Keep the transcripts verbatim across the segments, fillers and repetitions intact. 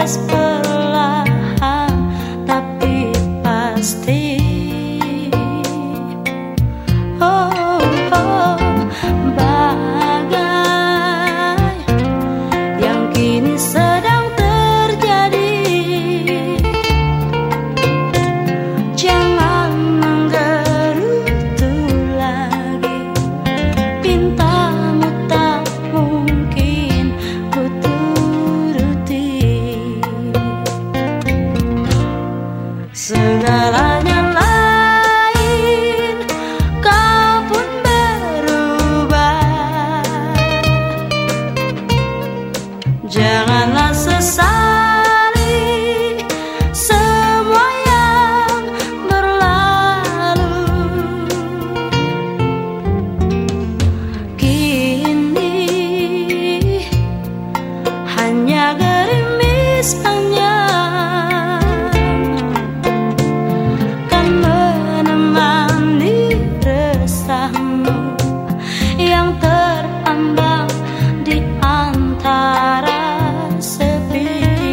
proses perlahan tapi pasti. Oh, oh, bagai yang kini sedang terjadi. Jangan menggerutu lagi, pintamu tak mungkin ku turuti. Segalanya lain, kau pun berubah. Janganlah sesali semua yang berlalu. Kini hanya gerimis panjang kan menemani resahmu yang terambang di antara sepi.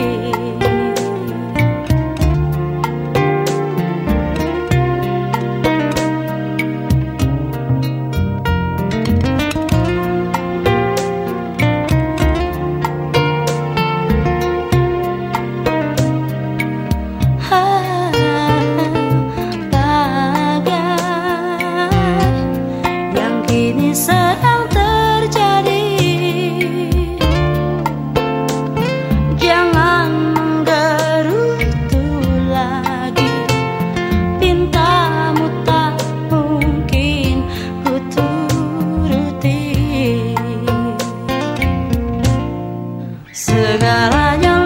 Ini sedang terjadi. Jangan menggerutu lagi, pintamu tak mungkin ku turuti. Segalanya